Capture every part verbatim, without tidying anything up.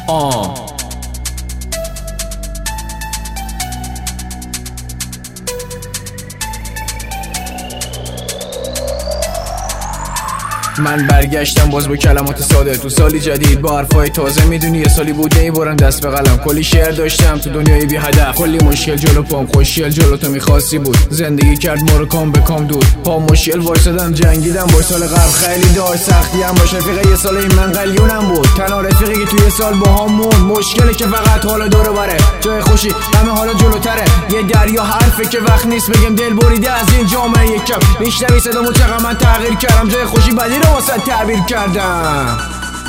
آه من برگشتم باز با کلمات ساده تو سالی جدید با حرفای تازه. میدونی یه سالی بوده ای برم دست به قلم، کلی شعر داشتم تو دنیای بی هدف، کلی مشکل جلو پام، خوشگل جلو تو میخواستی بود، زندگی کرد ما رو کام به کام دود، پا مشکل وایسادم جنگیدم با سال قبل خیلی داشت سختی هم باشه. رفیق یه سال این من قلیونم بود، تنها رفیقی که توی سال با هم مون، مشکلی که فقط حالا دور بره، جای خوشی همه حالا جلوتره، یه دریا حرفه که وقت نیست بگم دل بریده از این جامعه یکم، میشنوی صدامو چقدر من تغییر کردم، جای خوشی بدی رو واسه تعبیر کردم.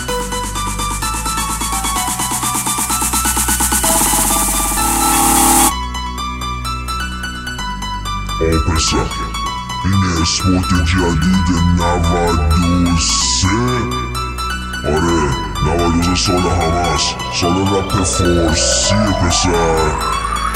آه پسر این اسموت جدید نود و سه، آره نود و سه سال همه است، سال رپ فارسی پسر.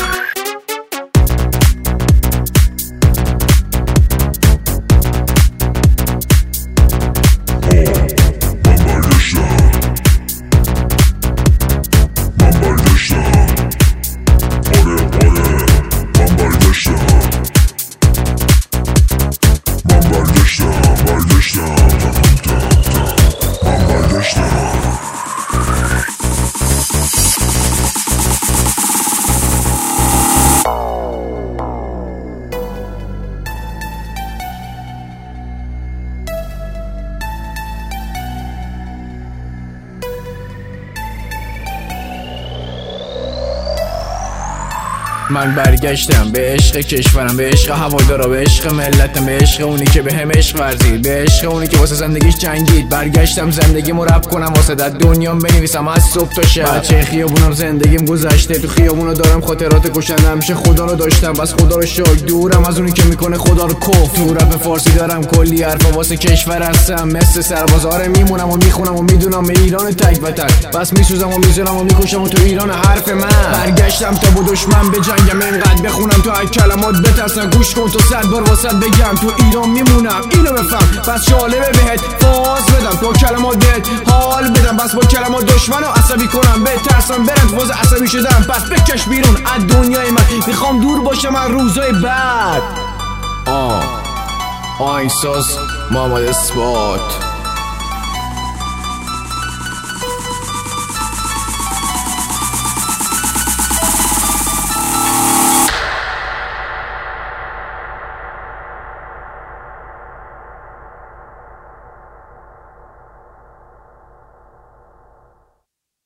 من برگشتم به عشق کشورم، به عشق هوادارا، به عشق ملتم، به عشق اونی که به هم عشق ورزید، به عشق اونی که واسه زندگیش جنگید. برگشتم زندگیمو رپ کنم، واسه در دنیام بنویسم از صبح تا شب. بچه خیابونم زندگیم گذشته، تو خیابونو دارم خاطرات کشنده، همیشه خدا رو داشتم بس خدا رو شکر، دورم از اونی که میکنه خدا رو کف. تو رپ فارسی دارم کلی حرفا واسه کشور هستم، مثل سرباز آره میمونم و میخونم و میدونم ایران تک وطن، بس میسوزم و میذارم و میکشم و تو ایران حرف من. برگشتم تا با دشمن بجنگم، اینقدر بخونم تو هر کلمات بترسن، گوش کن تو صد بار واسط بگم، تو ایران میمونم اینو بفهم، بس جالبه بهت فاز بدم، تو کلمات بهت حال بدم، بس با کلمات دشمنو عصبی کنم، بترسم برن فاز عصبی شدم، پس بکش بیرون از دنیای من، میخوام دور باشم از روزای بعد. آه آهنگساز محمد اثبات.